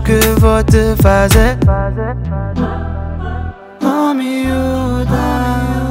que vou te fazer. Oh, miúda.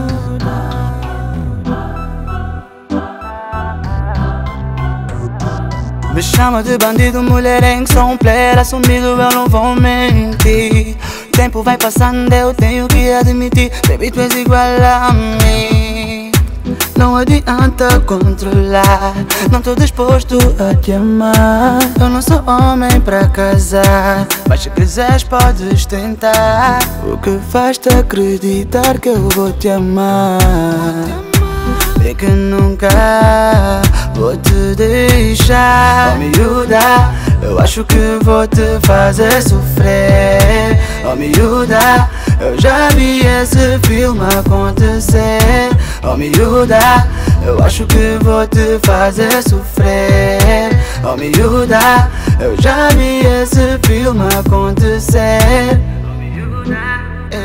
Me chama de bandido, mulherengo, sou um player assumido, eu não vou mentir. O tempo vai passando, eu tenho que admitir, baby, tu és igual a mim. Não adianta controlar, não tô disposto a te amar. Eu não sou homem pra casar, mas se quiseres podes tentar. O que faz-te acreditar que eu vou te amar? É que nunca vou te deixar. Oh, miúda, eu acho que vou te fazer sofrer. Oh, miúda, eu já vi esse filme acontecer. Oh, miúda, eu acho que vou te fazer sofrer. Oh, miúda, eu já vi esse filme acontecer. Oh, miúda.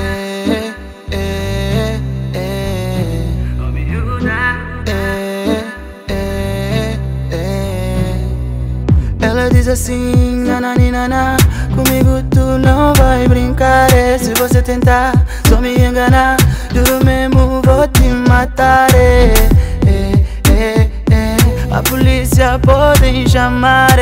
Ela diz assim, nananina, comigo tu não vai brincar. Se você tentar só me enganar, juro mesmo vou te matar. A polícia podem chamar.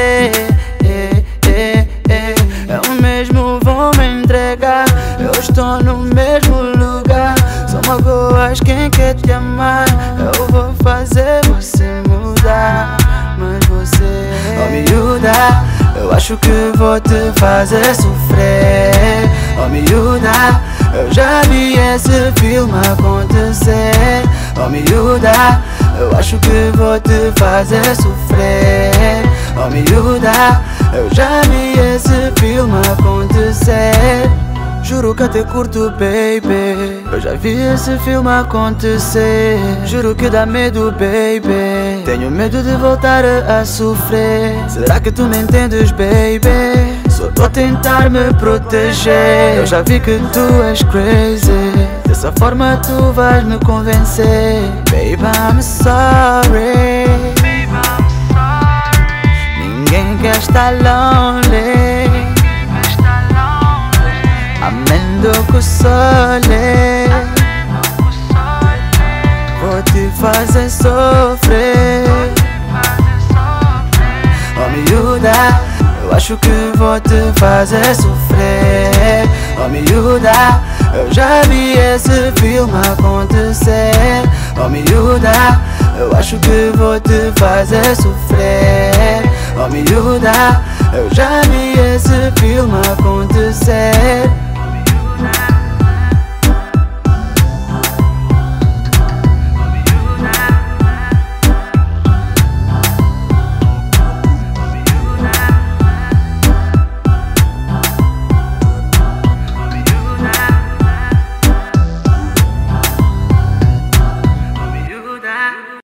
Eu mesmo vou me entregar, eu estou no mesmo lugar. Só magoas quem quer te amar. Eu vou fazer você mudar, mas você... Oh, miúda, eu acho que vou te fazer sofrer. Oh, miúda, eu já vi esse filme acontecer. Oh, miúda, eu acho que vou te fazer sofrer. Oh, miúda, eu já vi esse filme acontecer. Juro que até curto, baby. Eu já vi esse filme acontecer. Juro que dá medo, baby. Tenho medo de voltar a sofrer. Será que tu me entendes, baby? Só tô a tentar me proteger. Eu já vi que tu és crazy. Dessa forma tu vais me convencer. Baby, I'm sorry. Ninguém quer estar lonely. Amendo que sole, vou te fazer sofrer. Oh, miúda, eu acho que vou te fazer sofrer. Oh, miúda, eu já vi esse filme acontecer. Oh, miúda, eu acho que vou te fazer sofrer. Oh, miúda, eu já vi esse filme acontecer.